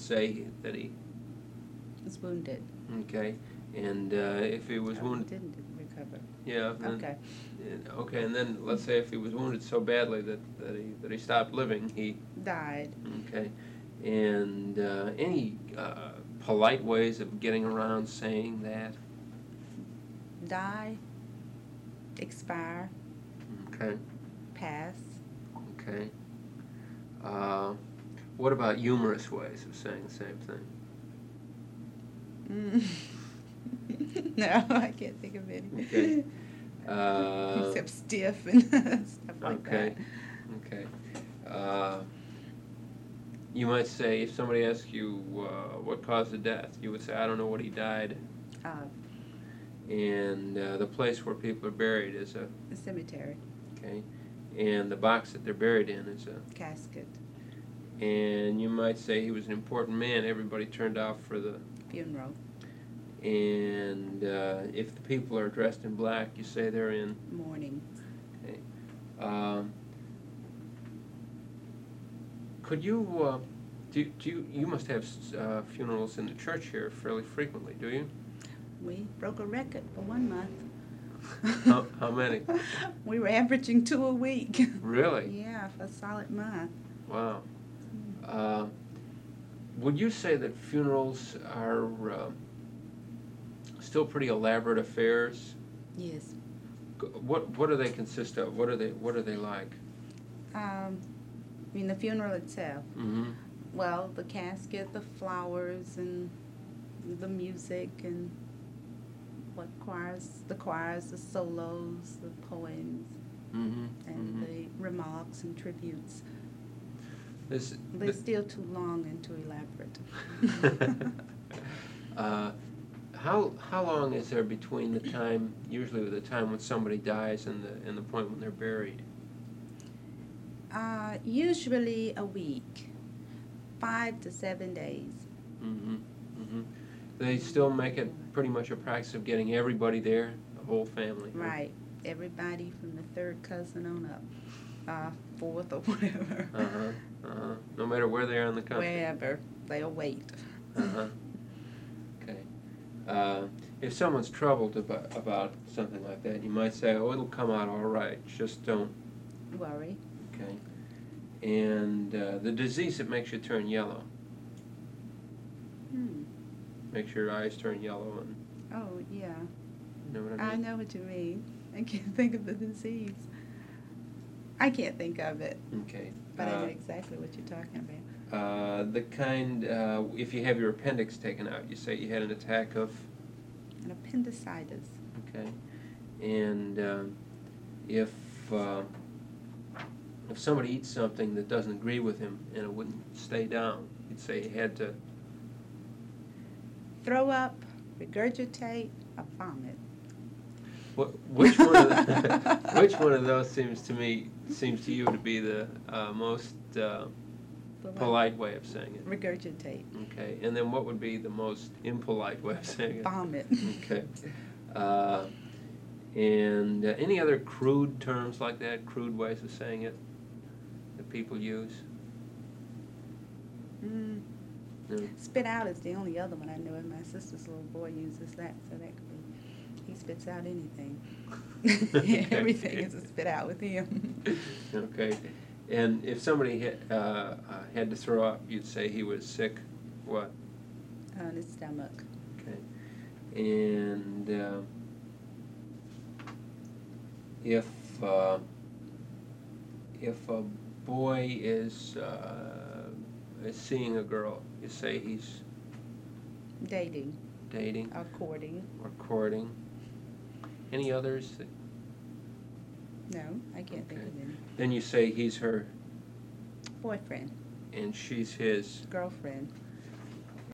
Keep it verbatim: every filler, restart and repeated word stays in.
say that he was wounded. Okay, and uh, if he was Oh, wounded, didn't recover. yeah. And then, Okay. and- okay, and then let's say if he was wounded so badly that, that he that he stopped living, he Died. okay, and uh, any uh, polite ways of getting around saying that? Die. Expire. Okay, Pass. okay. Uh, what about humorous ways of saying the same thing? Mm. No, I can't think of any. Okay. Uh, Except stiff and stuff like okay. that. Okay. Uh, you might say, if somebody asks you uh, what caused the death, you would say, I don't know what he died. Uh, And uh, the place where people are buried is a, the cemetery. okay, and the box that they're buried in is a, Casket. and you might say he was an important man. Everybody turned out for the, Funeral. and uh, if the people are dressed in black, you say they're in, Mourning. okay. Um, could you, uh, do, do you, you must have uh, funerals in the church here fairly frequently, do you? We broke a record for one month. How, how many? We were averaging two a week. Really? Yeah, for a solid month. Wow. Uh, would you say that funerals are uh, still pretty elaborate affairs? Yes. G- What what do they consist of? What are they What are they like? Um, I mean, the funeral itself. Mm-hmm. Well, the casket, the flowers, and the music, and what choirs, the choirs, the solos, the poems, Mm-hmm. and mm-hmm. the remarks and tributes. This, They're th- still too long and too elaborate. uh, how how long is there between the time, usually the time when somebody dies, and the and the point when they're buried? Uh, usually a week, five to seven days. Mm-hmm. Mm-hmm. They still make it pretty much a practice of getting everybody there, the whole family. huh? Right. Everybody from the third cousin on up, uh, fourth or whatever. Uh-huh. Uh-huh. No matter where they are in the country. Wherever, they'll wait. Uh-huh. Okay. Uh, if someone's troubled about, about something like that, you might say, oh, it'll come out all right. Just don't. Worry. Okay. And uh, the disease that makes you turn yellow, Hmm. makes your eyes turn yellow, and Oh, yeah. you know what I I mean? know what you mean. I can't think of the disease. I can't think of it, Okay. but I know Uh, exactly what you're talking about. uh, the kind, uh, if you have your appendix taken out, you say you had an attack of, An appendicitis. okay. And um, if uh, if somebody eats something that doesn't agree with him and it wouldn't stay down, you'd say he had to, Throw up, regurgitate, or vomit. What, which one of the, which one of those seems to me seems to you to be the uh, most uh, The what? polite way of saying it? Regurgitate. Okay, and then what would be the most impolite way of saying it? Vomit. Okay, uh, and uh, any other crude terms like that, crude ways of saying it that people use? Mm. No? Spit out is the only other one I know, and my sister's little boy uses that, so that could be, he spits out anything. Everything is a spit out with him. Okay, and if somebody had, uh, uh, had to throw up, you'd say he was sick. What? On his stomach. Okay, and uh, if uh, if a boy is uh, is seeing a girl, you say he's Dating dating or courting. or courting. Any others? That, No, I can't think Okay. of any. then you say he's her Boyfriend, and she's his. girlfriend.